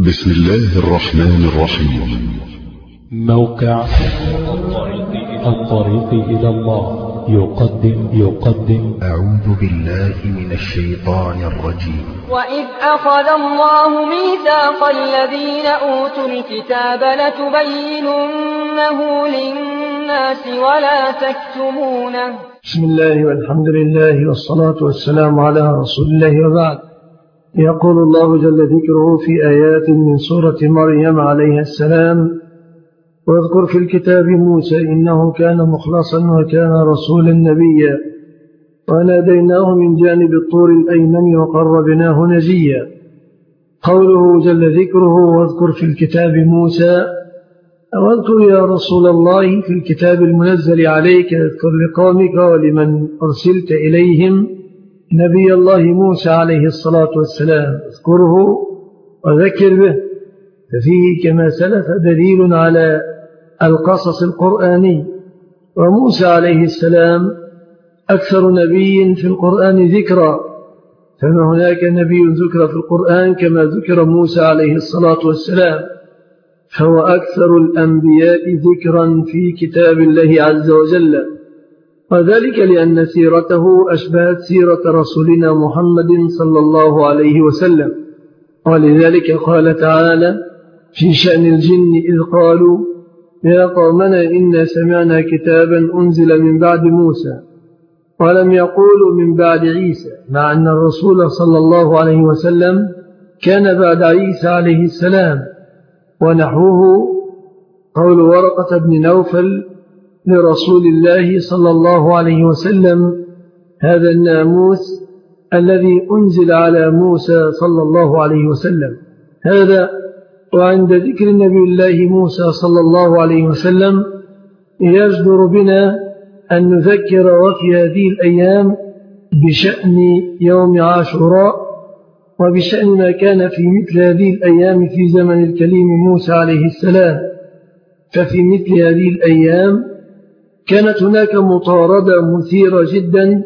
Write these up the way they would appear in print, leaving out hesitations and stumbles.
بسم الله الرحمن الرحيم. موقع الطريق إلى الله يقدم أعوذ بالله من الشيطان الرجيم. وإذ أخذ الله ميثاق الذين أوتوا الكتاب لتبيننه للناس ولا تكتمونه. بسم الله والحمد لله والصلاة والسلام على رسول الله وبعد. يقول الله جل ذكره في آيات من سورة مريم عليها السلام: واذكر في الكتاب موسى إنه كان مخلصا وكان رسولا نبيا وناديناه من جانب الطور الأيمن وقربناه نجيا. قوله جل ذكره واذكر في الكتاب موسى، واذكر يا رسول الله في الكتاب المنزل عليك، اذكر لقومك ولمن أرسلت إليهم نبي الله موسى عليه الصلاة والسلام، اذكره وذكر به، ففيه كما سلف دليل على القصص القرآني. وموسى عليه السلام أكثر نبي في القرآن ذكرا، فما هناك نبي ذكر في القرآن كما ذكر موسى عليه الصلاة والسلام، فهو أكثر الأنبياء ذكرا في كتاب الله عز وجل، وذلك لأن سيرته أشبهت سيرة رسولنا محمد صلى الله عليه وسلم. ولذلك قال تعالى في شأن الجن إذ قالوا يا قومنا إنا سمعنا كتابا أنزل من بعد موسى، ولم يقولوا من بعد عيسى، مع أن الرسول صلى الله عليه وسلم كان بعد عيسى عليه السلام. ونحوه قول ورقة بن نوفل لرسول الله صلى الله عليه وسلم: هذا الناموس الذي أنزل على موسى صلى الله عليه وسلم. هذا وعند ذكر نبي الله موسى صلى الله عليه وسلم يجدر بنا أن نذكر وفي هذه الأيام بشأن يوم عاشوراء، وبشأن ما كان في مثل هذه الأيام في زمن الكليم موسى عليه السلام. ففي مثل هذه الأيام كانت هناك مطاردة مثيرة جدا،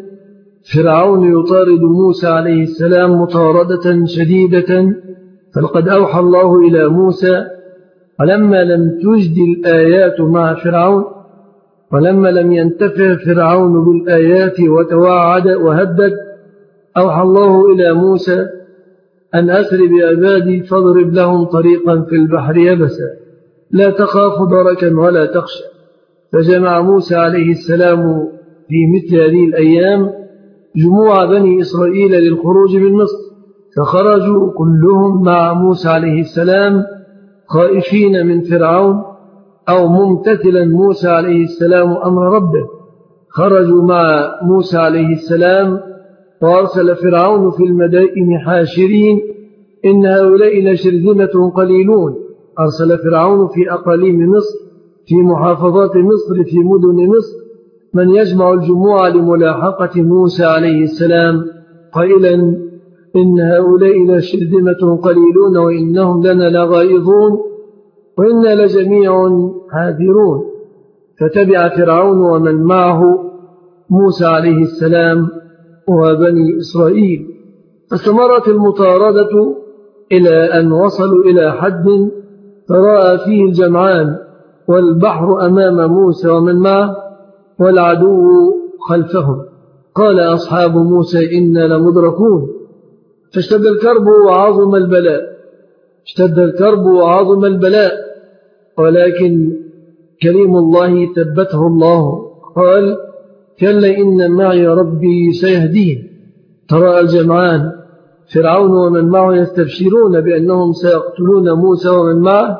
فرعون يطارد موسى عليه السلام مطاردة شديدة، فلقد أوحى الله إلى موسى ولما لم تجد الآيات مع فرعون، ولما لم ينتفع فرعون بالآيات وتوعد وهدد، أوحى الله إلى موسى أن أسر بعبادي فاضرب لهم طريقا في البحر يبسا لا تخاف دركا ولا تخشى. فجمع موسى عليه السلام في مثل هذه الأيام جموع بني إسرائيل للخروج من مصر، فخرجوا كلهم مع موسى عليه السلام خائفين من فرعون أو ممتثلا موسى عليه السلام أمر ربه. خرجوا مع موسى عليه السلام وأرسل فرعون في المدائن حاشرين إن هؤلاء لشرذمة قليلون. أرسل فرعون في أقاليم مصر، في محافظات مصر، في مدن مصر، من يجمع الجموع لملاحقة موسى عليه السلام قائلا إن هؤلاء لشرذمة قليلون وإنهم لنا لغائظون وإنا لجميع حاذرون. فتبع فرعون ومن معه موسى عليه السلام وبني إسرائيل، فاستمرت المطاردة إلى أن وصلوا إلى حد تراءى فيه الجمعان والبحر أمام موسى ومن معه والعدو خلفهم. قال أصحاب موسى إنا لمدركون، فاشتد الكرب وعظم البلاء، اشتد الكرب وعظم البلاء، ولكن كريم الله ثبته الله قال كلا إن معي ربي سيهدين. تراءى الجمعان فرعون ومن معه يستبشرون بأنهم سيقتلون موسى ومن معه،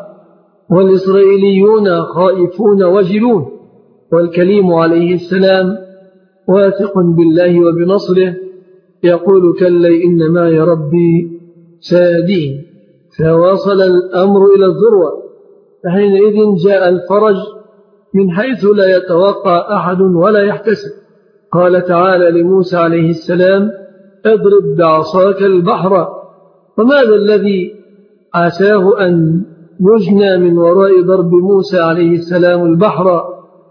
والإسرائيليون خائفون وجلون، والكليم عليه السلام واثق بالله وبنصره يقول كلا إن معي ربي سيهدين. فواصل الأمر إلى الذروة، فحينئذ جاء الفرج من حيث لا يتوقع أحد ولا يحتسب. قال تعالى لموسى عليه السلام اضرب بعصاك البحر، وماذا الذي عساه أن يجنى من وراء ضرب موسى عليه السلام البحر،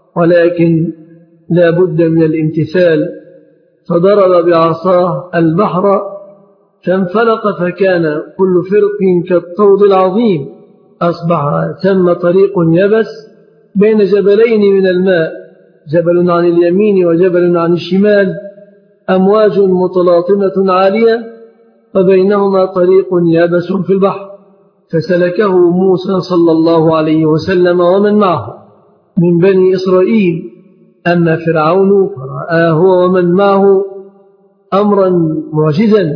ولكن لا بد من الامتثال. فضرب بعصاه البحر فانفلق فكان كل فرق كالطود العظيم. أصبح ثم طريق يبس بين جبلين من الماء، جبل عن اليمين وجبل عن الشمال، أمواج متلاطمة عالية وبينهما طريق يابس في البحر، فسلكه موسى صلى الله عليه وسلم ومن معه من بني إسرائيل. أما فرعون فرآه هو ومن معه أمرا معجزا،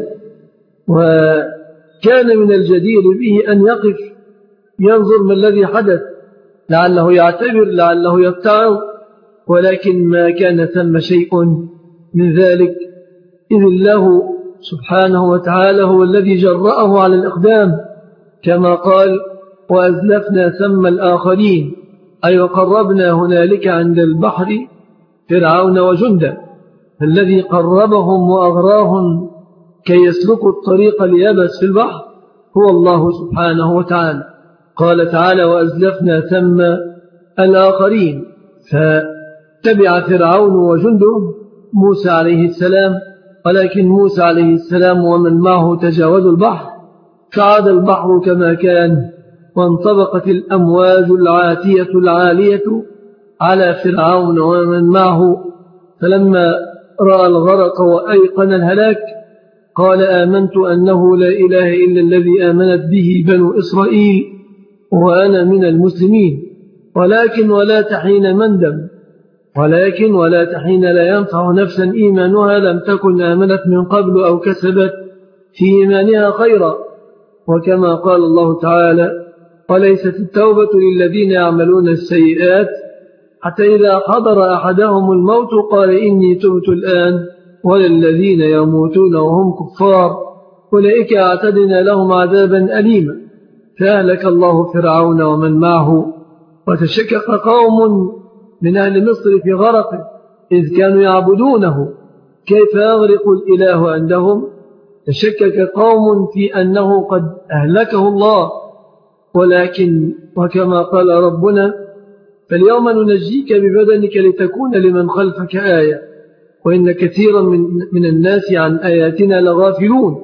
وكان من الجدير به أن يقف ينظر ما الذي حدث، لعله يعتبر لعله يتعظ، ولكن ما كان ثم شيء من ذلك، إذ الله سبحانه وتعالى هو الذي جرأه على الإقدام، كما قال: وأزلفنا ثم الآخرين، أي وقربنا هنالك عند البحر فرعون وجنده، الذي قربهم وأغراهم كي يسلكوا الطريق ليبس في البحر هو الله سبحانه وتعالى. قال تعالى: وأزلفنا ثم الآخرين، فتبع فرعون وجنده موسى عليه السلام، ولكن موسى عليه السلام ومن معه تجاوزوا البحر، فعاد البحر كما كان، وانطبقت الأمواج العاتية العالية على فرعون ومن معه. فلما رأى الغرق وأيقن الهلاك قال: آمنت أنه لا إله إلا الذي آمنت به بنو إسرائيل وأنا من المسلمين. ولكن ولا تحين مندم، ولكن ولا تحين لا ينفع نفسا إيمانها لم تكن آمنت من قبل أو كسبت في إيمانها خيرا. وكما قال الله تعالى: وليست التوبة للذين يعملون السيئات حتى إذا حضر أحدهم الموت قال إني تبت الآن، وللذين يموتون وهم كفار أولئك أعتدنا لهم عذابا أليما. فأهلك الله فرعون ومن معه، وتشكك قوم من أهل مصر في غرقه إذ كانوا يعبدونه، كيف يغرق الإله عندهم؟ تشكك قوم في أنه قد أهلكه الله، ولكن وكما قال ربنا: فاليوم ننجيك ببدنك لتكون لمن خلفك آية وإن كثيرا من الناس عن آياتنا لغافلون.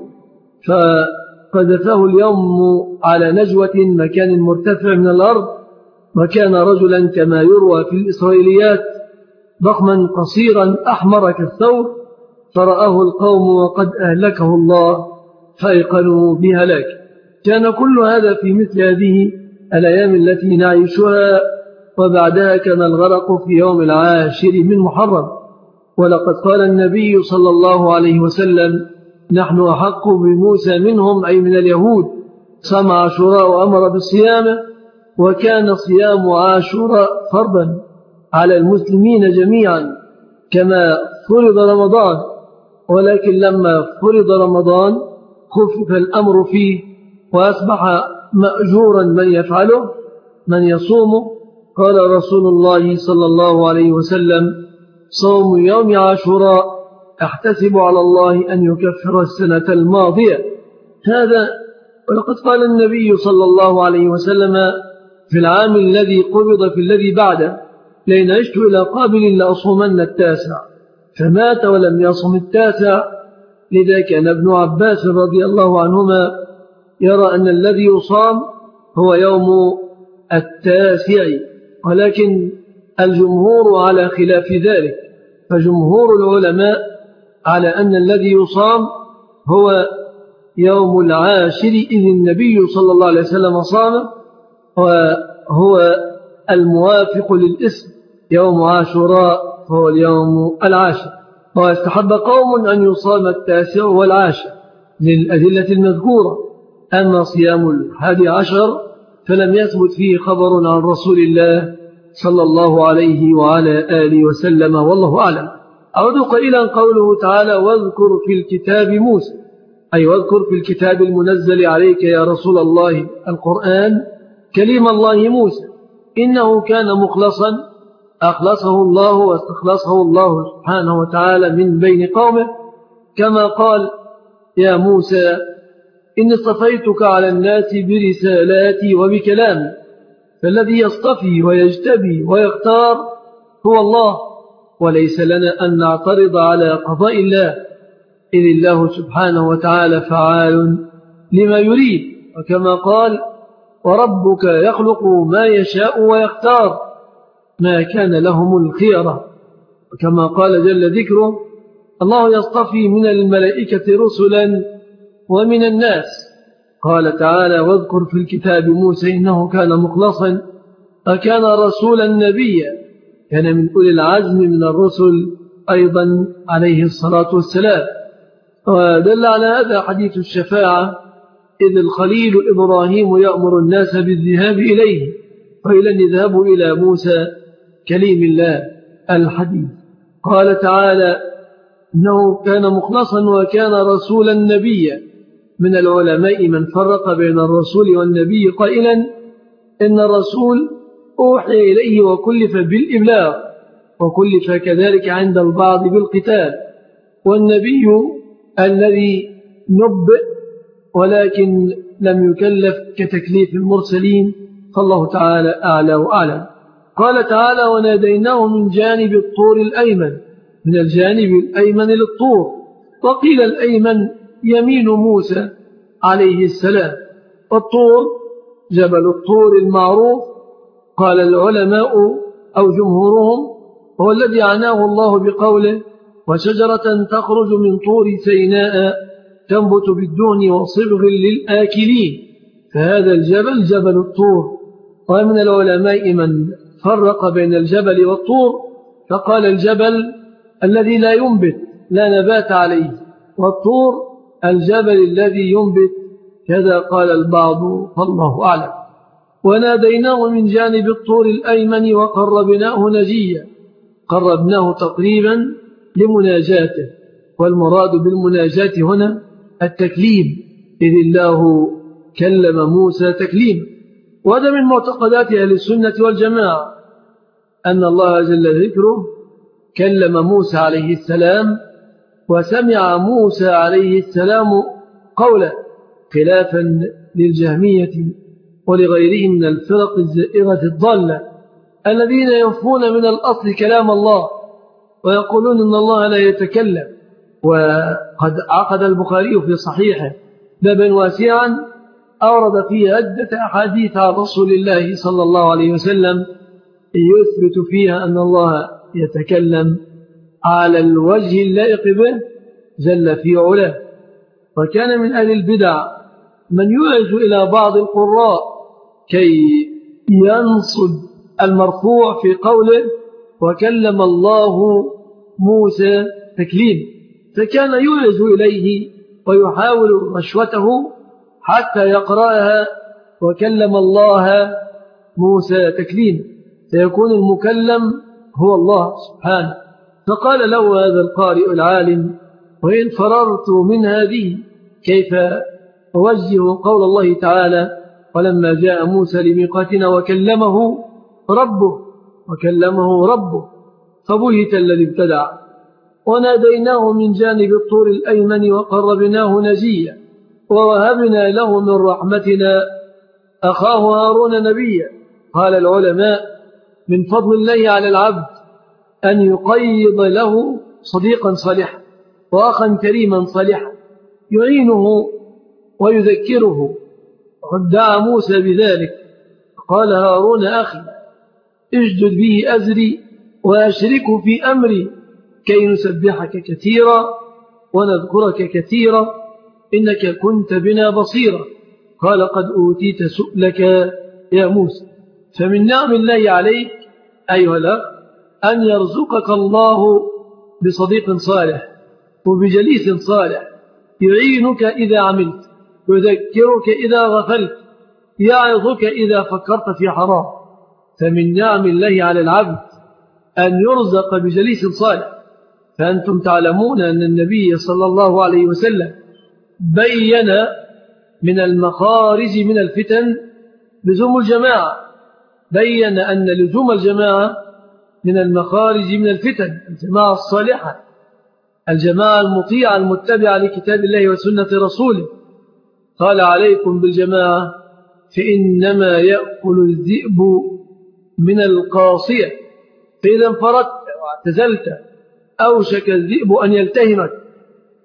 فقذفه اليوم على نجوة مكان مرتفع من الأرض، وكان رجلا كما يروى في الإسرائيليات ضخما قصيرا أحمر كالثور، فرآه القوم وقد أهلكه الله فأيقنوا بهلاك. كان كل هذا في مثل هذه الأيام التي نعيشها، وبعدها كان الغرق في يوم 10 من محرم. ولقد قال النبي صلى الله عليه وسلم: نحن أحق بموسى منهم، أي من اليهود. صام عاشوراء وأمر بالصيامه، وكان صيام عاشوراء فرضا على المسلمين جميعا كما فرض رمضان، ولكن لما فرض رمضان خفف الأمر فيه وأصبح مأجورا من يفعله من يصومه. قال رسول الله صلى الله عليه وسلم: صوم يوم عاشوراء أحتسب على الله أن يكفر السنة الماضية. هذا ولقد قال النبي صلى الله عليه وسلم في العام الذي قبض في الذي بعده: لئن عشت إلى قابل لأصومن 9، فمات ولم يصم 9. لذا كان ابن عباس رضي الله عنهما يرى أن الذي يصام هو يوم 9، ولكن الجمهور على خلاف ذلك، فجمهور العلماء على أن الذي يصام هو يوم 10، إذ النبي صلى الله عليه وسلم صام، وهو الموافق للاسم يوم عاشوراء هو اليوم 10. ويستحب قوم أن يصام 9 و10 للأدلة المذكورة. أما صيام 11 فلم يثبت فيه خبر عن رسول الله صلى الله عليه وعلى آله وسلم، والله أعلم. أعود قائلا قوله تعالى: واذكر في الكتاب موسى، أي واذكر في الكتاب المنزل عليك يا رسول الله القرآن كلم الله موسى، إنه كان مخلصا، أخلصه الله واستخلصه الله سبحانه وتعالى من بين قومه، كما قال: يا موسى إني اصطفيتك على الناس برسالاتي وبكلامي. فالذي يصطفي ويجتبي ويختار هو الله، وليس لنا أن نعترض على قضاء الله. إذ الله سبحانه وتعالى فعال لما يريد، وكما قال وربك يخلق ما يشاء ويختار ما كان لهم الخيرة، وكما قال جل ذكره الله يصطفي من الملائكة رسلا ومن الناس. قال تعالى واذكر في الكتاب موسى إنه كان مخلصا وكان رسولا نبيا، كان من أولي العزم من الرسل أيضا عليه الصلاة والسلام. ودل على هذا حديث الشفاعة إذ الخليل إبراهيم يأمر الناس بالذهاب إليه قيل اذهبوا إلى موسى كليم الله الحديث. قال تعالى إنه كان مخلصا وكان رسولا نبيا. من العلماء من فرق بين الرسول والنبي قائلا إن الرسول أوحي إليه وكلف بالإبلاغ وكلف كذلك عند البعض بالقتال، والنبي الذي نبئ ولكن لم يكلف كتكليف المرسلين، فالله تعالى أعلى وأعلم. قال تعالى وناديناه من جانب الطور الأيمن، من الجانب الأيمن للطور، وقيل الأيمن يمين موسى عليه السلام. والطور جبل الطور المعروف، قال العلماء أو جمهورهم هو الذي عناه الله بقوله وشجرة تخرج من طور سيناء تنبت بالدهن وصبغ للآكلين، فهذا الجبل جبل الطور. ومن العلماء من فرق بين الجبل والطور فقال الجبل الذي لا ينبت لا نبات عليه، والطور الجبل الذي ينبت، كذا قال البعض فالله أعلم. وناديناه من جانب الطور الأيمن وقربناه نجيا، قربناه تقريبا لمناجاته، والمراد بالمناجاة هنا التكليم، إذ الله كلم موسى تكليما. وهذا من معتقدات أهل السنة والجماعة أن الله جل ذكره كلم موسى عليه السلام وسمع موسى عليه السلام قوله، خلافا للجهمية ولغيرهم من الفرق الزائغة الضالة الذين ينفون من الأصل كلام الله ويقولون إن الله لا يتكلم. وقد عقد البخاري في صحيحه بابا واسعا أورد فيه عدة أحاديث عن رسول الله صلى الله عليه وسلم يثبت فيها أن الله يتكلم على الوجه اللائق به جل في علاه. وكان من أهل البدع من يعز إلى بعض القراء كي ينصب المرفوع في قوله وكلم الله موسى تكليم، فكان يعز إليه ويحاول رشوته حتى يقرأها وكلم الله موسى تكليم، فيكون المكلم هو الله سبحانه. فقال له هذا القارئ العالم وإن فررت من هذه كيف أوجه قول الله تعالى ولما جاء موسى لميقاتنا وكلمه ربه فبهت الذي ابتدع. وناديناه من جانب الطور الأيمن وقربناه نجيا ووهبنا له من رحمتنا أخاه هارون نبيا. قال العلماء من فضل الله على العبد أن يقيض له صديقا صالحا وأخا كريما صالحا يعينه ويذكره، وقد دعا موسى بذلك قال هارون أخي اشدد به أزري وأشركه في أمري كي نسبحك كثيرا ونذكرك كثيرا إنك كنت بنا بصيرا. قال قد أوتيت سؤلك يا موسى. فمن نعم الله عليك أيها الأخ أن يرزقك الله بصديق صالح وبجليس صالح يعينك إذا عملت، يذكرك إذا غفلت، يعظك إذا فكرت في حرام. فمن نعم الله على العبد أن يرزق بجليس صالح. فأنتم تعلمون أن النبي صلى الله عليه وسلم بين من المخارج من الفتن لزوم الجماعة، بين أن لزوم الجماعة من المخارج من الفتن، الجماعة الصالحة، الجماعة المطيعة المتبعة لكتاب الله وسنة رسوله. قال عليكم بالجماعة فإنما يأكل الذئب من القاصية، فإذا انفردت واعتزلت أوشك الذئب أن يلتهمك.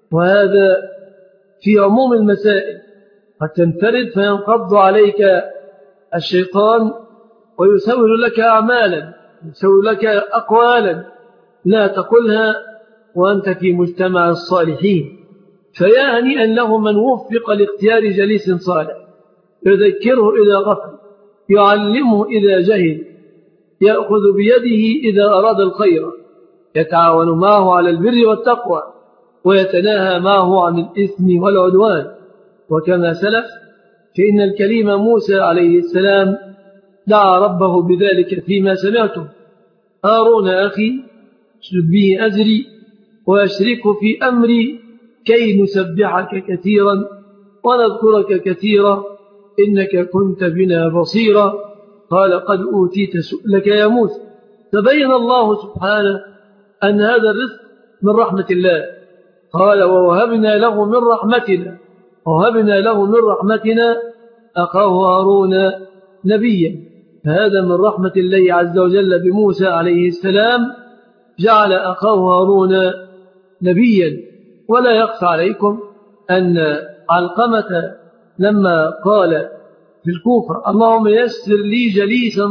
وهذا في عموم المسائل. قد تنفرد فينقض عليك الشيطان ويسول لك أعمالا، يسول لك أقوالا لا تقولها وأنت في مجتمع الصالحين. فيا هنيئا له من وفق لاختيار جليس صالح، يذكره إذا غفل، يعلمه إذا جهل، يأخذ بيده إذا أراد الخير، يتعاون معه على البر والتقوى، ويتناهى معه عن الإثم والعدوان. وكما سلف فإن الكريم موسى عليه السلام دعا ربه بذلك فيما سمعته: هارون أخي اشدد به أزري وأشركه في أمري كي نسبحك كثيرا ونذكرك كثيرا إنك كنت بنا بصيرا. قال: قد أوتيت سؤلك يا موسى. تبين الله سبحانه أن هذا الرزق من رحمة الله. قال: ووهبنا له من رحمتنا أخاه هارون نبيا. فهذا من رحمة الله عز وجل بموسى عليه السلام، جعل أخاه هارون نبيا. ولا يخفى عليكم أن علقمة لما قال في الكوفة: اللهم يسر لي جليسا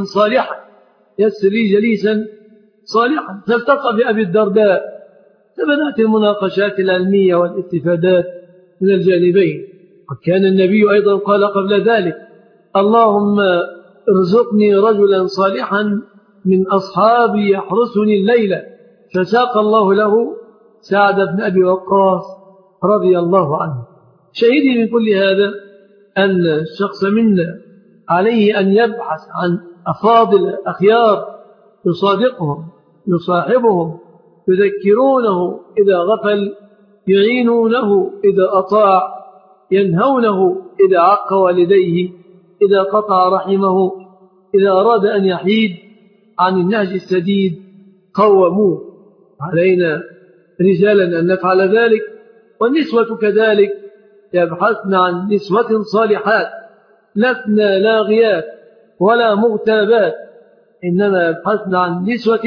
صالحا، فالتقى بأبي الدرداء، فبدأت المناقشات العلمية والاستفادات من الجانبين. قد كان النبي أيضا قال قبل ذلك: اللهم ارزقني رجلا صالحا من أصحابي يحرسني الليلة، فساق الله له سعد بن أبي وقاص رضي الله عنه. شهدي من كل هذا أن الشخص منا عليه أن يبحث عن أفاضل أخيار يصادقهم، يصاحبهم، يذكرونه إذا غفل، يعينونه إذا أطاع، ينهونه إذا عق والديه، إذا قطع رحمه، إذا أراد أن يحيد عن النهج السديد قوموه. علينا رجالا أن نفعل ذلك، والنسوة كذلك يبحثن عن نسوة صالحات، لسن لاغيات ولا مغتابات، إنما يبحثن عن نسوة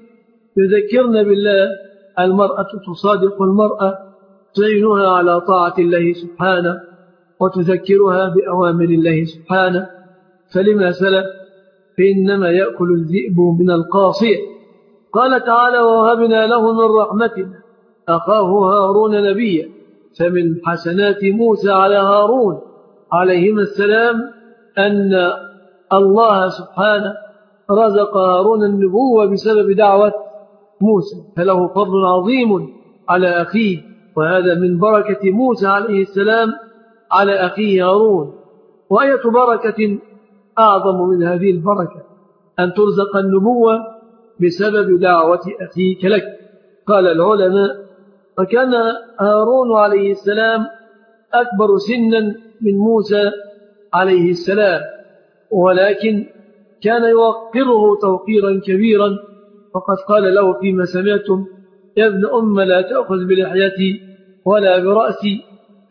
يذكرن بالله. المرأة تصادق المرأة، تعينها على طاعة الله سبحانه وتذكرها بأوامر الله سبحانه. فلما سلف فإنما يأكل الذئب من القاصية. قال تعالى: ووهبنا له من رحمتنا أخاه هارون نبيا. فمن حسنات موسى على هارون عليهما السلام أن الله سبحانه رزق هارون النبوة بسبب دعوة موسى، فله فضل عظيم على أخيه. وهذا من بركة موسى عليه السلام على أخيه هارون. وآية بركة أعظم من هذه البركة أن ترزق النبوة بسبب دعوة أخيك لك. قال العلماء: فكان هارون عليه السلام أكبر سنا من موسى عليه السلام، ولكن كان يوقره توقيرا كبيرا. وقد قال له فيما سمعتم: يا ابن أم لا تأخذ بلحيتي ولا برأسي.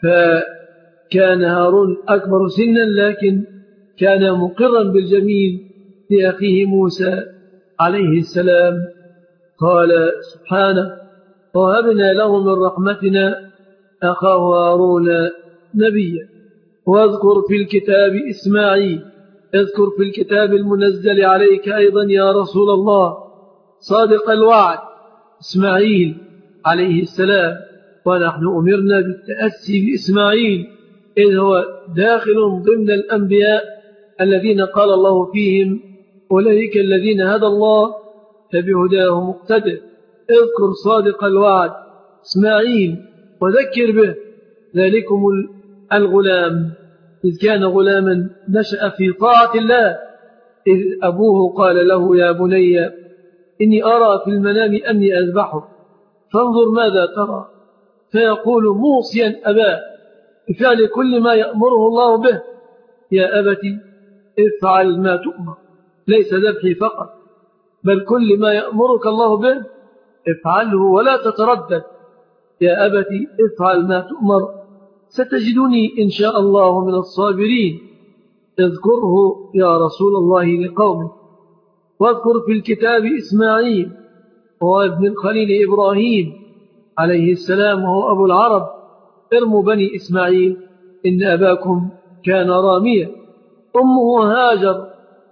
فكان هارون أكبر سنا، لكن كان مقرا بالجميل لأخيه موسى عليه السلام. قال سبحانه: وهبنا له من رحمتنا أخاه هارون نبيا. واذكر في الكتاب إسماعيل. اذكر في الكتاب المنزل عليك أيضا يا رسول الله صادق الوعد إسماعيل عليه السلام. ونحن أمرنا بالتأسي بإسماعيل، إذ هو داخل ضمن الأنبياء الذين قال الله فيهم: أولئك الذين هدى الله فبهداه مقتدر. اذكر صادق الوعد إسماعيل وذكر به. ذلكم الغلام إذ كان غلاما نشأ في طاعة الله، إذ أبوه قال له: يا بني إني أرى في المنام أني أذبحك فانظر ماذا ترى. فيقول موصيا أباه بفعل كل ما يأمره الله به: يا أبتي افعل ما تؤمر، ليس ذبحي فقط بل كل ما يأمرك الله به افعله ولا تتردد. يا أبتي افعل ما تؤمر ستجدني إن شاء الله من الصابرين. اذكره يا رسول الله لقومه. واذكر في الكتاب إسماعيل وهو ابن الخليل إبراهيم عليه السلام وهو أبو العرب: ارموا بني إسماعيل إن أباكم كان راميا. أمه هاجر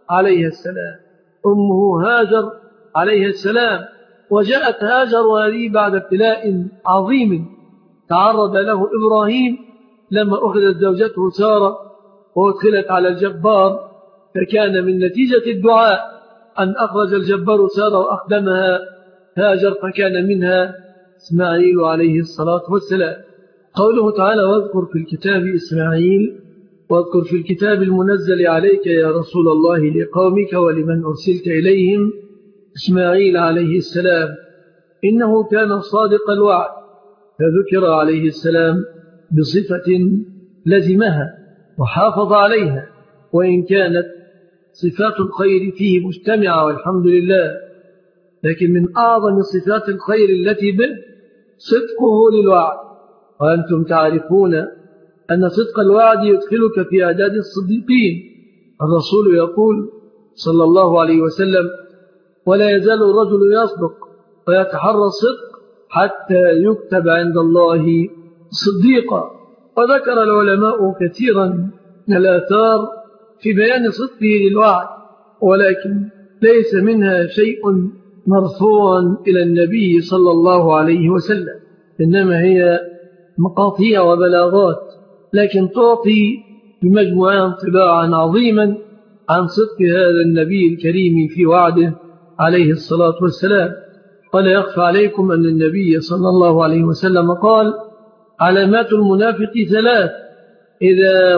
عليها السلام وجاءت هاجر وهذه بعد ابتلاء عظيم تعرض له إبراهيم لما أخذت زوجته سارة وأدخلت على الجبار، فكان من نتيجة الدعاء أن أخرج الجبار سارة وأخدمها هاجر، فكان منها إسماعيل عليه الصلاة والسلام. قوله تعالى: واذكر في الكتاب إسماعيل، واذكر في الكتاب المنزل عليك يا رسول الله لقومك ولمن أرسلت إليهم إسماعيل عليه السلام إنه كان صادق الوعد، فذكر عليه السلام بصفة لزمها وحافظ عليها، وإن كانت صفات الخير فيه مجتمعة والحمد لله، لكن من أعظم صفات الخير التي به صدقه للوعد. وأنتم تعرفون أن صدق الوعد يدخلك في أعداد الصديقين. الرسول يقول صلى الله عليه وسلم: ولا يزال الرجل يصدق ويتحرى الصدق حتى يكتب عند الله صديقا. وذكر العلماء كثيرا من الآثار في بيان صدقه للوعد، ولكن ليس منها شيء مرفوع إلى النبي صلى الله عليه وسلم، إنما هي مقاطيع وبلاغات، لكن تعطي بمجموعها انطباعا عظيما عن صدق هذا النبي الكريم في وعده عليه الصلاة والسلام. ولا يخفى عليكم أن النبي صلى الله عليه وسلم قال: علامات المنافق ثلاث: إذا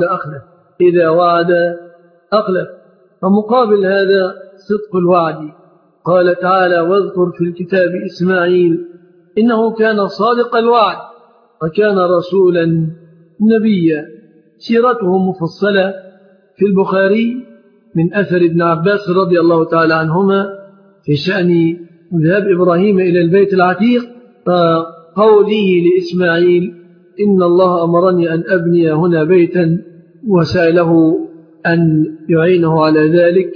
وعد أخلف. فمقابل هذا صدق الوعد قال تعالى: واذكر في الكتاب إسماعيل إنه كان صادق الوعد وكان رسولا نبيا. سيرته مفصلة في البخاري من أثر ابن عباس رضي الله تعالى عنهما في شأن ذهاب إبراهيم إلى البيت العتيق، فقوله لإسماعيل: إن الله أمرني أن أبني هنا بيتا، وسأله أن يعينه على ذلك،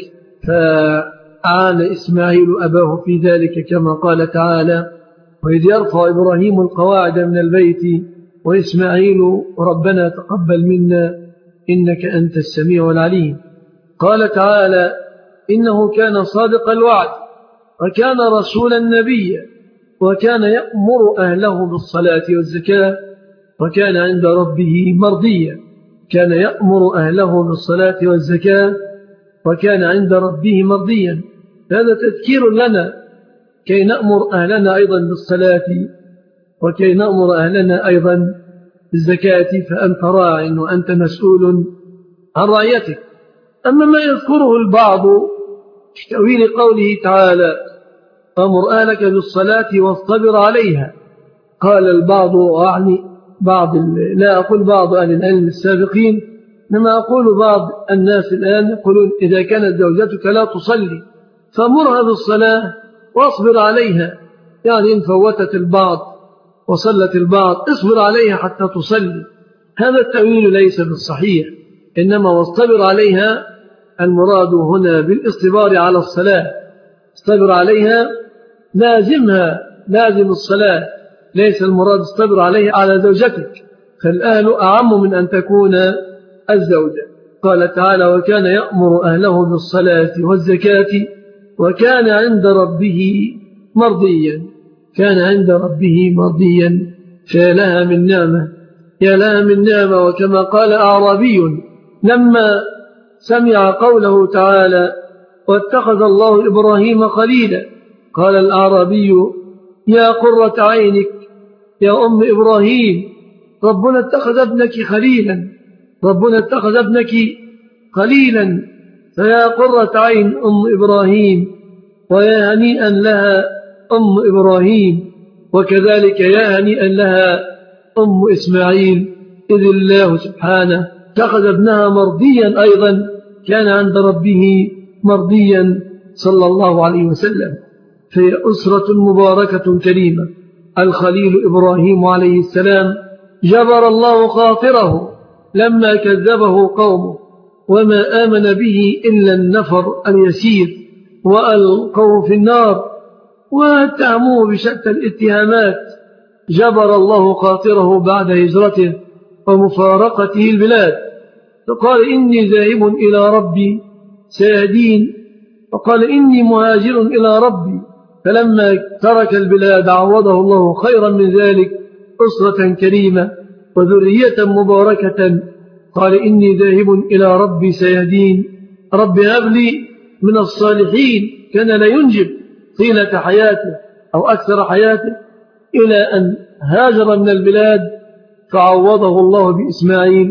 فأعان إسماعيل أباه في ذلك كما قال تعالى: وإذ يرفع إبراهيم القواعد من البيت وإسماعيل ربنا تقبل منا إنك أنت السميع العليم. قال تعالى: إنه كان صادق الوعد وكان رسولا نبيا وكان يأمر أهله بالصلاة والزكاة وكان عند ربه مرضيا. كان يأمر أهله بالصلاة والزكاة وكان عند ربه مرضيا. هذا تذكير لنا كي نأمر أهلنا أيضا بالصلاة وكي نأمر أهلنا أيضا بالزكاة، فأنت راع وأنت مسؤول عن رعيتك. أما ما يذكره البعض في تأويل قوله تعالى: أمر أهلك بالصلاة واصطبر عليها، قال البعض، يعني لا أقول بعض أهل العلم السابقين، إنما أقول بعض الناس الآن يقولون: إذا كانت زوجتك لا تصلي فمرها بالصلاة واصبر عليها، يعني إن فوتت البعض وصلت البعض اصبر عليها حتى تصلي. هذا التأويل ليس بالصحيح، إنما واصطبر عليها المراد هنا بالاصطبار على الصلاة، اصطبر عليها لازمها، لازم الصلاة، ليس المراد اصطبر عليها على زوجتك، فالأهل أعم من أن تكون الزوجة. قال تعالى: وكان يأمر أهله بالصلاة والزكاة وكان عند ربه مرضيا. كان عند ربه مرضيا، فيا لها من نعمة، يا لها من نعمة. وكما قال أعرابي لما سمع قوله تعالى: واتخذ الله إبراهيم خليلا، قال الأعرابي: يا قرة عينك يا أم إبراهيم، ربنا اتخذ ابنك خليلا، ربنا اتخذ ابنك خليلا، فيا قرة عين أم إبراهيم، ويا هنيئا لها أم إبراهيم، وكذلك يا هنيئا لها أم إسماعيل، إذ الله سبحانه اتخذ ابنها مرضيا أيضا، كان عند ربه مرضيا صلى الله عليه وسلم. في أسرة مباركة كريمة، الخليل إبراهيم عليه السلام جبر الله خاطره لما كذبه قومه، وما آمن به إلا النفر اليسير، وألقوه في النار واتهموه بشتى الاتهامات، جبر الله خاطره بعد هجرته ومفارقته البلاد، فقال إني ذاهب إلى ربي سيهدين، وقال إني مهاجر إلى ربي. فلما ترك البلاد عوضه الله خيرا من ذلك أسرة كريمة وذرية مباركة. قال إني ذاهب إلى ربي سيهدين، رب هب لي من الصالحين. كان لا ينجب طيلة حياته أو أكثر حياته إلى أن هاجر من البلاد، فعوضه الله بإسماعيل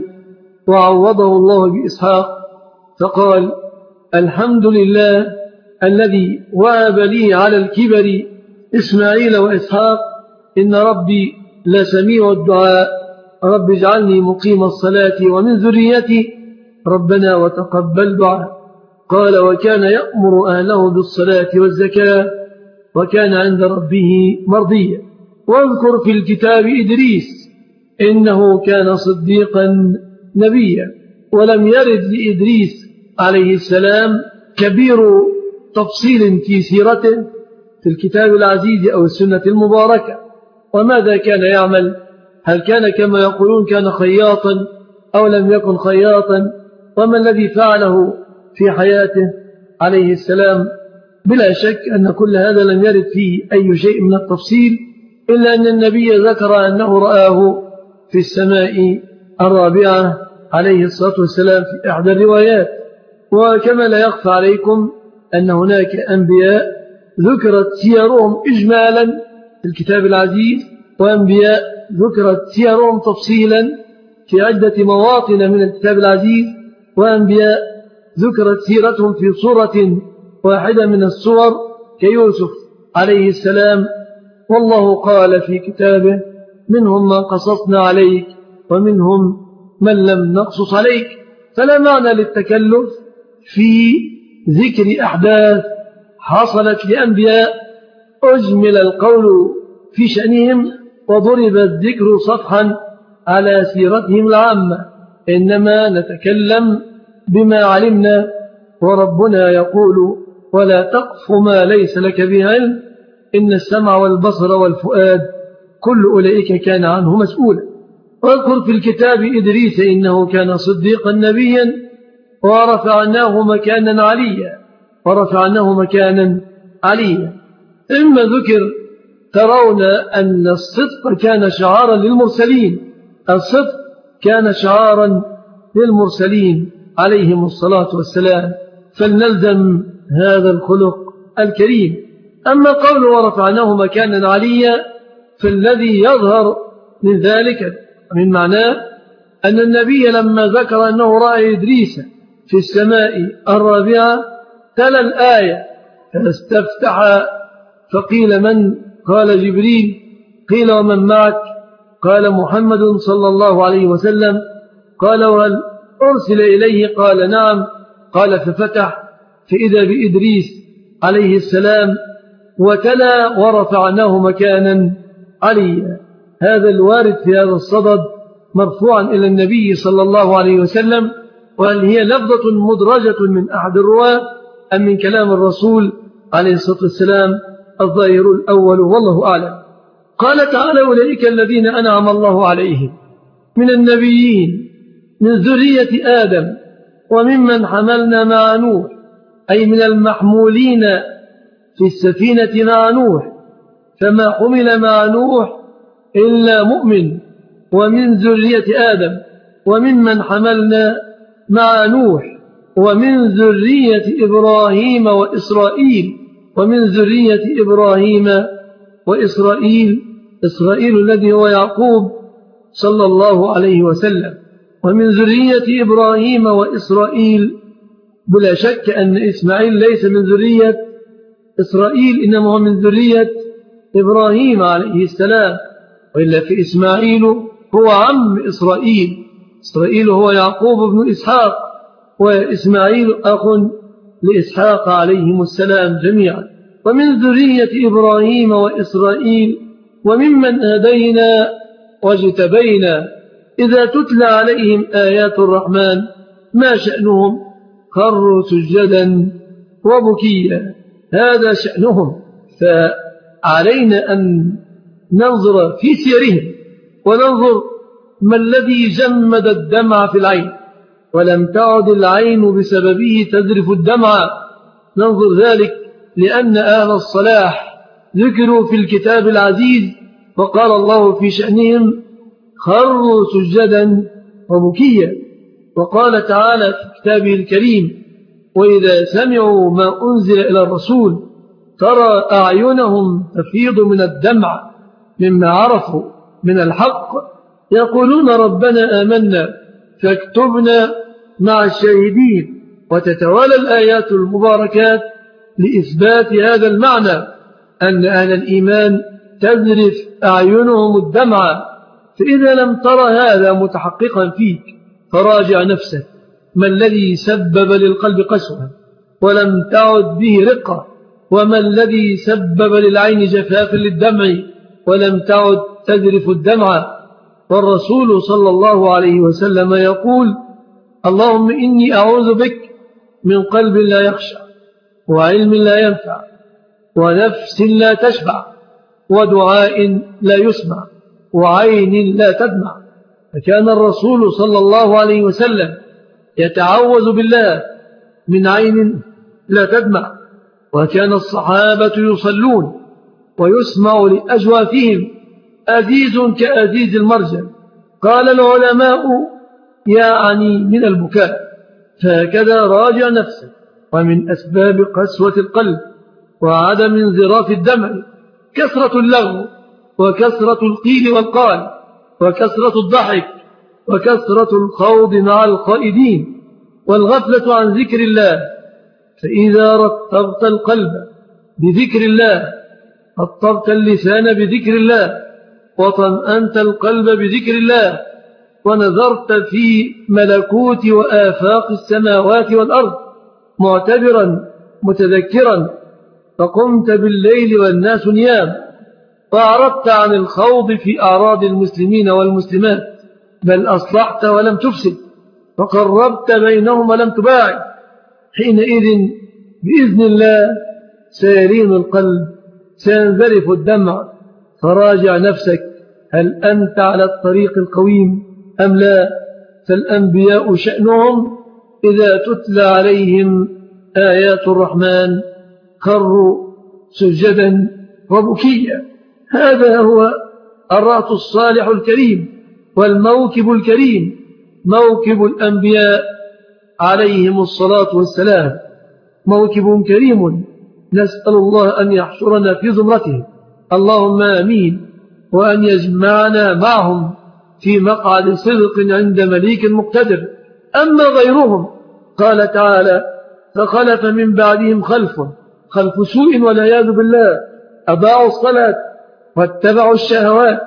وعوضه الله بإسحاق. فقال الحمد لله الذي وهب لي على الكبر إسماعيل وإسحاق، إن ربي لسميع الدعاء، رب اجعلني مقيم الصلاة ومن ذريتي ربنا وتقبل دعاء. قال وكان يأمر أهله بالصلاة والزكاة وكان عند ربه مرضيا. واذكر في الكتاب إدريس إنه كان صديقا نبيا. ولم يرد لإدريس عليه السلام كبير تفصيل في سيرته في الكتاب العزيز أو السنة المباركة. وماذا كان يعمل؟ هل كان كما يقولون كان خياطا أو لم يكن خياطا؟ وما الذي فعله في حياته عليه السلام؟ بلا شك أن كل هذا لم يرد فيه أي شيء من التفصيل، إلا أن النبي ذكر أنه رآه في السماء الرابعة عليه الصلاة والسلام في إحدى الروايات. وكما لا يخفى عليكم أن هناك أنبياء ذكرت سيرهم إجمالا في الكتاب العزيز، وأنبياء ذكرت سيرهم تفصيلا في عدة مواطن من الكتاب العزيز، وأنبياء ذكرت سيرتهم في صورة واحدة من الصور كيوسف عليه السلام. والله قال في كتابه منهم من قصصنا عليك ومنهم من لم نقصص عليك. فلا معنى للتكلف في ذكر أحداث حصلت لأنبياء أجمل القول في شأنهم وضرب الذكر صفحا على سيرتهم العامة، إنما نتكلم بما علمنا. وربنا يقول ولا تقف ما ليس لك به علم إن السمع والبصر والفؤاد كل أولئك كان عنه مسؤولا. واذكر في الكتاب إدريس إنه كان صديقا نبيا ورفعناه مكانا عليا. إما ذكر ترون أن الصدق كان شعارا للمرسلين، الصدق كان شعارا للمرسلين عليهم الصلاة والسلام، فلنلزم هذا الخلق الكريم. أما قول ورفعناه مكانا عليا فالذي يظهر من ذلك من معناه أن النبي لما ذكر أنه رأى إدريس في السماء الرابعة تلا الآية فاستفتح فقيل من؟ قال جبريل. قيل ومن معك؟ قال محمد صلى الله عليه وسلم. قال وهل أرسل إليه؟ قال نعم. قال ففتح فإذا بإدريس عليه السلام وتلا ورفعناه مكانا عليا. هذا الوارد في هذا الصدد مرفوعا إلى النبي صلى الله عليه وسلم. وهل هي لفظة مدرجة من أحد الرواة أم من كلام الرسول عليه الصلاة والسلام؟ الظاهر الأول والله أعلم. قال تعالى أولئك الذين أنعم الله عليهم من النبيين من ذرية آدم وممن حملنا مع نوح، أي من المحمولين في السفينة مع نوح، فما حمل مع نوح إلا مؤمن. ومن ذرية آدم وممن حملنا مع نوح ومن ذرية إبراهيم وإسرائيل ومن ذرية إبراهيم وإسرائيل، إسرائيل الذي هو يعقوب صلى الله عليه وسلم. ومن ذرية إبراهيم وإسرائيل بلا شك أن إسماعيل ليس من ذرية إسرائيل، إنما هو من ذرية إبراهيم عليه السلام، وإلا في إسماعيل هو عم إسرائيل. إسرائيل هو يعقوب بن إسحاق، وإسماعيل أخ لإسحاق عليهم السلام جميعا. ومن ذرية إبراهيم وإسرائيل وممن هدينا واجتبينا إذا تتلى عليهم آيات الرحمن ما شأنهم؟ خروا سجدا وبكيا، هذا شأنهم. فعلينا أن ننظر في سيرهم وننظر ما الذي جمد الدمع في العين ولم تعد العين بسببه تذرف الدمع. ننظر ذلك لأن أهل الصلاح ذكروا في الكتاب العزيز وقال الله في شأنهم خروا سجدا وبكيا. وقال تعالى في كتابه الكريم وإذا سمعوا ما أنزل إلى الرسول ترى أعينهم تفيض من الدمع مما عرفوا من الحق يقولون ربنا آمنا فاكتبنا مع الشاهدين. وتتوالى الآيات المباركات لإثبات هذا المعنى أن أهل الإيمان تذرف أعينهم الدمع. فإذا لم ترى هذا متحققا فيك فراجع نفسك ما الذي سبب للقلب قسوة ولم تعد به رقة وما الذي سبب للعين جفاف للدمع ولم تعد تذرف الدمع. والرسول صلى الله عليه وسلم يقول اللهم إني أعوذ بك من قلب لا يخشع وعلم لا ينفع ونفس لا تشبع ودعاء لا يسمع وعين لا تدمع. فكان الرسول صلى الله عليه وسلم يتعوذ بالله من عين لا تدمع. وكان الصحابة يصلون ويسمع لأجوافهم أزيز كأزيز المرجل. قال العلماء يعني من البكاء. فهكذا راجع نفسك. ومن أسباب قسوة القلب وعدم انذراف الدمع كثرة اللغو وكثرة القيل والقال وكثرة الضحك وكثرة الخوض مع الخائدين والغفلة عن ذكر الله. فإذا رطبت القلب بذكر الله رطبت اللسان بذكر الله وطمأنت القلب بذكر الله ونظرت في ملكوت وآفاق السماوات والأرض معتبرا متذكرا فقمت بالليل والناس نيام وأعرضت عن الخوض في أعراض المسلمين والمسلمات بل أصلحت ولم تفسد وقربت بينهم ولم تباعد. حينئذ بإذن الله سيلين القلب سينذرف الدمع. فراجع نفسك هل أنت على الطريق القويم أم لا؟ فالأنبياء شأنهم إذا تتلى عليهم آيات الرحمن خروا سجدا وبكيا. هذا هو الرأس الصالح الكريم والموكب الكريم موكب الأنبياء عليهم الصلاة والسلام. موكب كريم نسأل الله أن يحشرنا في زمرته اللهم آمين وأن يجمعنا معهم في مقعد صدق عند مليك مقتدر. أما غيرهم قال تعالى فخلف من بعدهم خلف سوء والعياذ بالله أضاعوا الصلاة واتبعوا الشهوات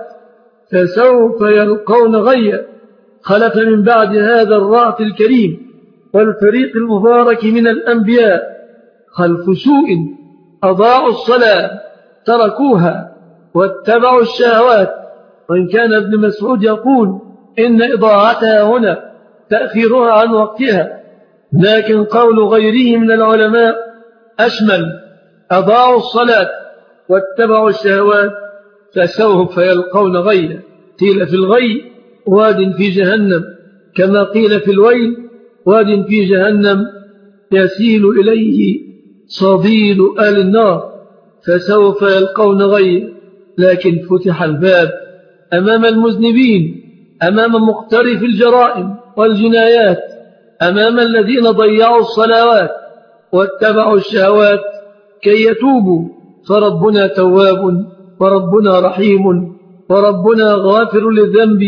فسوف يلقون غيا. خلف من بعد هذا الرأس الكريم والفريق المبارك من الأنبياء خلف سوء أضاعوا الصلاة تركوها واتبعوا الشهوات. وإن كان ابن مسعود يقول إن إضاعتها هنا تأخيرها عن وقتها لكن قول غيره من العلماء أشمل أضاعوا الصلاة واتبعوا الشهوات فسوف يلقون غيا. قيل في الغي واد في جهنم كما قيل في الويل واد في جهنم يسيل إليه صديد آل النار فسوف يلقون غيا. لكن فتح الباب أمام المذنبين أمام مقترف الجرائم والجنايات أمام الذين ضيعوا الصلوات واتبعوا الشهوات كي يتوبوا. فربنا تواب وربنا رحيم وربنا غافر للذنب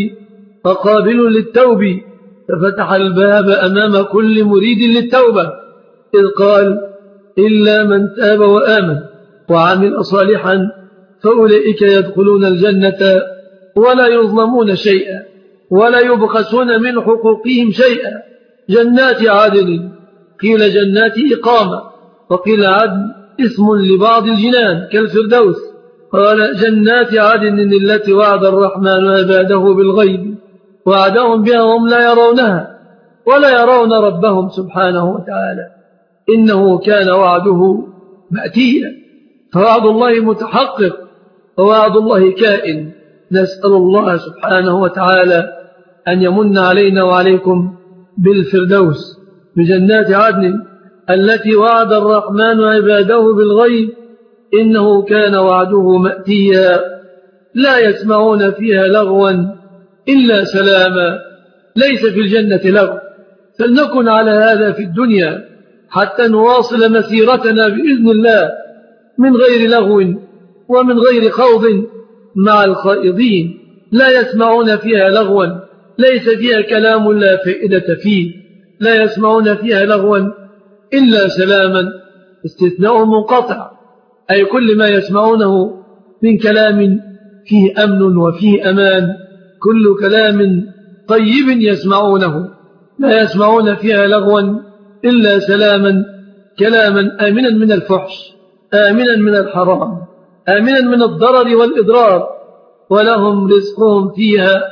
وقابل للتوب. ففتح الباب أمام كل مريد للتوبة إذ قال إلا من تاب وآمن وعمل صالحا فأولئك يدخلون الجنة ولا يظلمون شيئا ولا يبخسون من حقوقهم شيئا. جنات عدن قيل جنات إقامة وقيل عدن اسم لبعض الجنان كالفردوس. قال جنات عدن التي وعد الرحمن عباده بالغيب وعدهم بها هم لا يرونها ولا يرون ربهم سبحانه وتعالى إنه كان وعده مأتيا. فوعد الله متحقق ووعد الله كائن. نسأل الله سبحانه وتعالى أن يمن علينا وعليكم بالفردوس، بجنات عدن التي وعد الرحمن عباده بالغيب، إنه كان وعده مأتيا، لا يسمعون فيها لغوا إلا سلاما. ليس في الجنة لغو، فلنكن على هذا في الدنيا حتى نواصل مسيرتنا بإذن الله من غير لغو ومن غير خوض مع الخائضين. لا يسمعون فيها لغوا، ليس فيها كلام لا فائدة فيه، لا يسمعون فيها لغوا إلا سلاما. استثناء منقطع، أي كل ما يسمعونه من كلام فيه أمن وفيه أمان، كل كلام طيب يسمعونه، لا يسمعون فيها لغوا إلا سلاما، كلاما آمنا من الفحش، آمنا من الحرام، آمنا من الضرر والإضرار. ولهم رزقهم فيها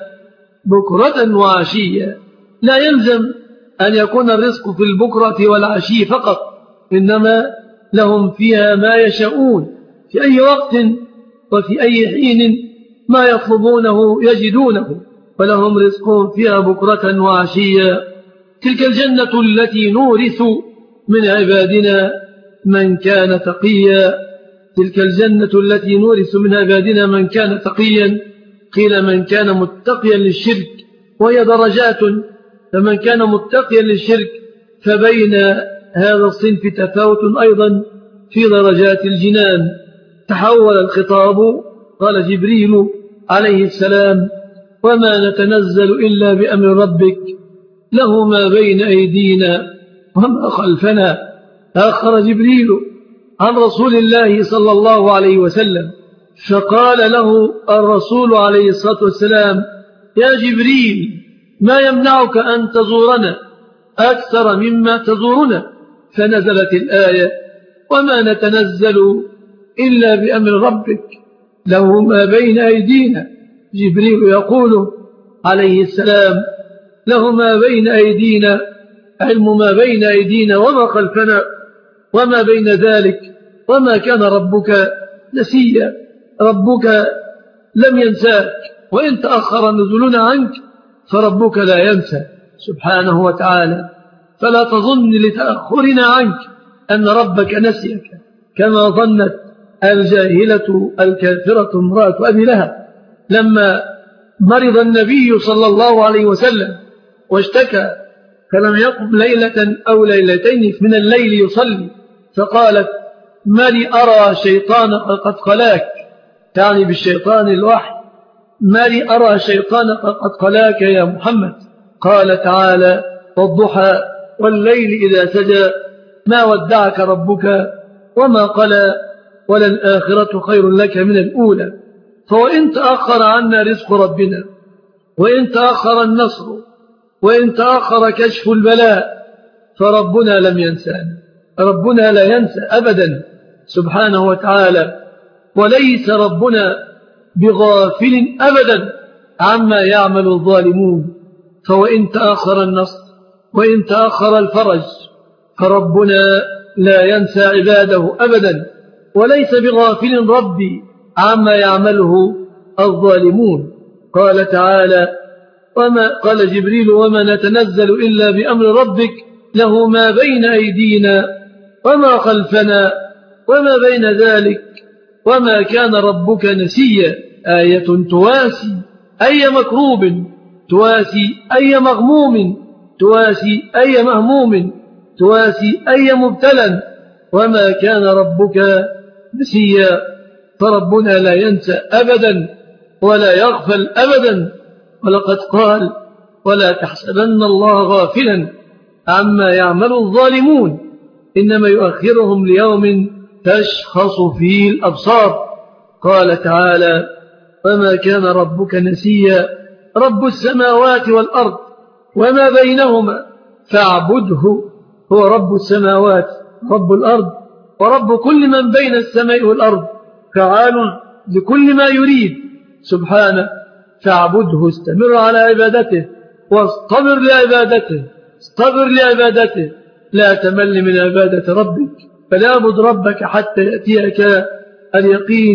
بكرة وعشية. لا يلزم أن يكون الرزق في البكرة والعشي فقط، إنما لهم فيها ما يشاءون في أي وقت وفي أي حين، ما يطلبونه يجدونه. ولهم رزقهم فيها بكرة وعشية. تلك الجنة التي نورث من عبادنا من كان تقيا. تلك الجنة التي نورث من عبادنا من كان تقيا. قيل من كان متقيا للشرك، وهي درجات، فمن كان متقيا للشرك فبين هذا الصنف تفاوت أيضا في درجات الجنان. تحول الخطاب، قال جبريل عليه السلام: وما نتنزل إلا بأمر ربك له ما بين أيدينا وما خلفنا. تأخر جبريل عن رسول الله صلى الله عليه وسلم، فقال له الرسول عليه الصلاة والسلام: يا جبريل، ما يمنعك أن تزورنا أكثر مما تزورنا؟ فنزلت الآية: وما نتنزل إلا بأمر ربك له ما بين أيدينا. جبريل يقول عليه السلام: له ما بين أيدينا، علم ما بين أيدينا وما خلفنا وما بين ذلك، وما كان ربك نسيا. ربك لم ينساك، وإن تأخر نزلنا عنك فربك لا ينسى سبحانه وتعالى. فلا تظن لتأخرنا عنك أن ربك نسيك، كما ظنت الجاهلة الكافرة امرأة أبي لهب لما مرض النبي صلى الله عليه وسلم واشتكى، فلم يقم ليلة أو ليلتين من الليل يصلي، فقالت: ما لي أرى شيطانك قد خلاك، تعني بالشيطان الوحي، ما لي أرى شيطانك قد خلاك يا محمد. قال تعالى: والضحى والليل إذا سجى ما ودعك ربك وما قلى وللآخرة خير لك من الأولى. فوإن تأخر عنا رزق ربنا، وإن تأخر النصر، وإن تأخر كشف البلاء، فربنا لم ينسانا. ربنا لا ينسى أبدا سبحانه وتعالى، وليس ربنا بغافل أبدا عما يعمل الظالمون. فوإن تأخر النصر، وإن تأخر الفرج، فربنا لا ينسى عباده أبدا، وليس بغافل ربي عما يعمله الظالمون. قال تعالى: قال جبريل: وما نتنزل إلا بأمر ربك له ما بين أيدينا وما خلفنا وما بين ذلك، وما كان ربك نسيا. آية تواسي أي مكروب، تواسي أي مغموم، تواسي أي مهموم، تواسي أي مبتلى. وما كان ربك نسيا. فربنا لا ينسى أبدا ولا يغفل أبدا. ولقد قال: ولا تحسبن الله غافلا عما يعمل الظالمون، إنما يؤخرهم ليوم تشخص فيه الأبصار. قال تعالى: وما كان ربك نسيا. رب السماوات والأرض وما بينهما فاعبده. هو رب السماوات، رب الأرض، ورب كل من بين السماء والأرض، فعال لكل ما يريد سبحانه. فاعبده، استمر على عبادته، واصطبر لعبادته، اصطبر لعبادته، لا تمل من عبادة ربك. فليعبد ربك حتى يأتيك اليقين.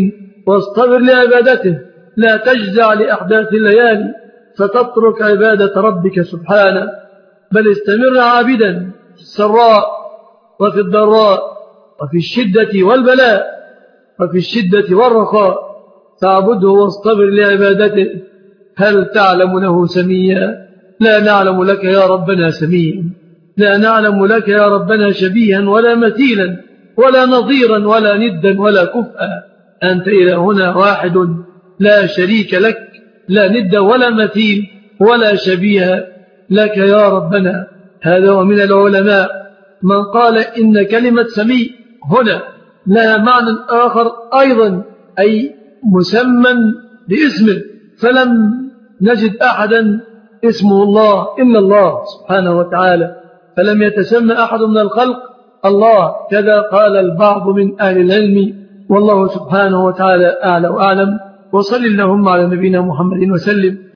واصطبر لعبادته، لا تجزع لأحداث الليالي فتترك عبادة ربك سبحانه، بل استمر عابدا في السراء وفي الضراء وفي الشدة والبلاء وفي الشدة والرخاء، فاعبده واصطبر لعبادته. هل تعلم له سميا؟ لا نعلم لك يا ربنا سميا، لا نعلم لك يا ربنا شبيها ولا مثيلا ولا نظيرا ولا ندا ولا كفءا. أنت إلهنا واحد لا شريك لك، لا ند ولا مثيل ولا شبيه لك يا ربنا. هذا ومن العلماء من قال إن كلمة سمي هنا لها معنى آخر أيضا، أي مسمى باسمه، فلم نجد أحدا اسمه الله إلا الله سبحانه وتعالى، فلم يتسمى أحد من الخلق الله، كذا قال البعض من أهل العلم، والله سبحانه وتعالى أعلى وأعلم. وصل اللهم على نبينا محمد وسلم.